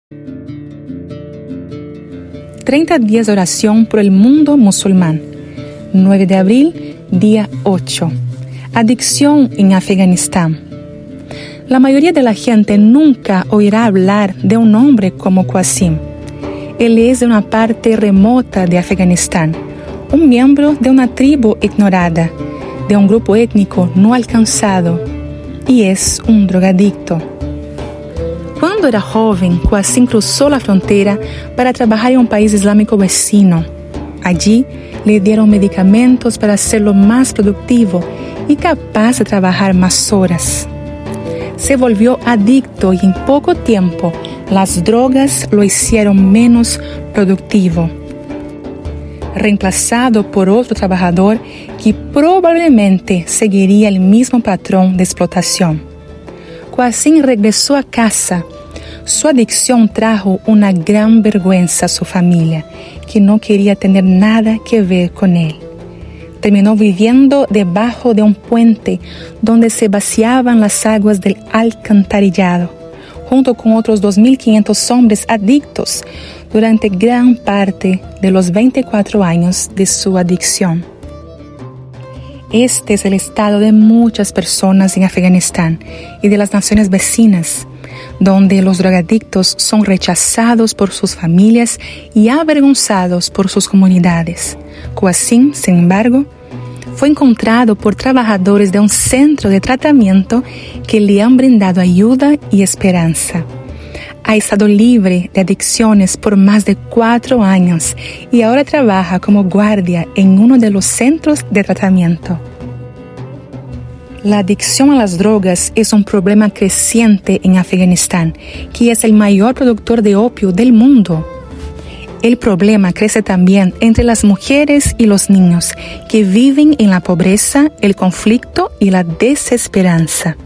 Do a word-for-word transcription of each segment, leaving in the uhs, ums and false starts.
treinta días de oración por el mundo musulmán. nueve de abril, día ocho. Adicción en Afganistán. La mayoría de la gente nunca oirá hablar de un hombre como Qasim. Él es de una parte remota de Afganistán, un miembro de una tribu ignorada, de un grupo étnico no alcanzado, y es un drogadicto. Cuando era joven, Qasim cruzó la frontera para trabajar en un país islámico vecino. Allí le dieron medicamentos para hacerlo más productivo y capaz de trabajar más horas. Se volvió adicto y en poco tiempo las drogas lo hicieron menos productivo. Reemplazado por otro trabajador que probablemente seguiría el mismo patrón de explotación. Qasim regresó a casa. Su adicción trajo una gran vergüenza a su familia, que no quería tener nada que ver con él. Terminó viviendo debajo de un puente donde se vaciaban las aguas del alcantarillado, junto con otros dos mil quinientos hombres adictos durante gran parte de los veinticuatro años de su adicción. Este es el estado de muchas personas en Afganistán y de las naciones vecinas, donde los drogadictos son rechazados por sus familias y avergonzados por sus comunidades. Qasim, sin embargo, fue encontrado por trabajadores de un centro de tratamiento que le han brindado ayuda y esperanza. Ha estado libre de adicciones por más de cuatro años y ahora trabaja como guardia en uno de los centros de tratamiento. La adicción a las drogas es un problema creciente en Afganistán, que es el mayor productor de opio del mundo. El problema crece también entre las mujeres y los niños, que viven en la pobreza, el conflicto y la desesperanza.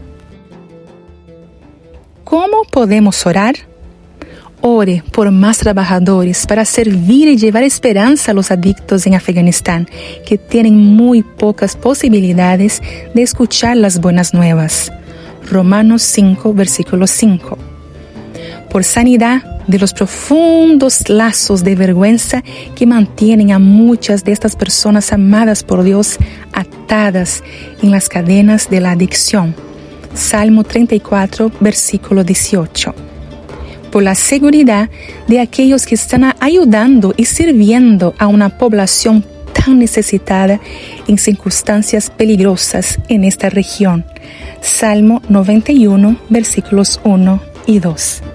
¿Cómo podemos orar? Ore por más trabajadores para servir y llevar esperanza a los adictos en Afganistán, que tienen muy pocas posibilidades de escuchar las buenas nuevas. Romanos cinco, versículo cinco. Por sanidad de los profundos lazos de vergüenza que mantienen a muchas de estas personas amadas por Dios atadas en las cadenas de la adicción. Salmo treinta y cuatro, versículo dieciocho. Por la seguridad de aquellos que están ayudando y sirviendo a una población tan necesitada en circunstancias peligrosas en esta región. Salmo noventa y uno, versículos uno y dos.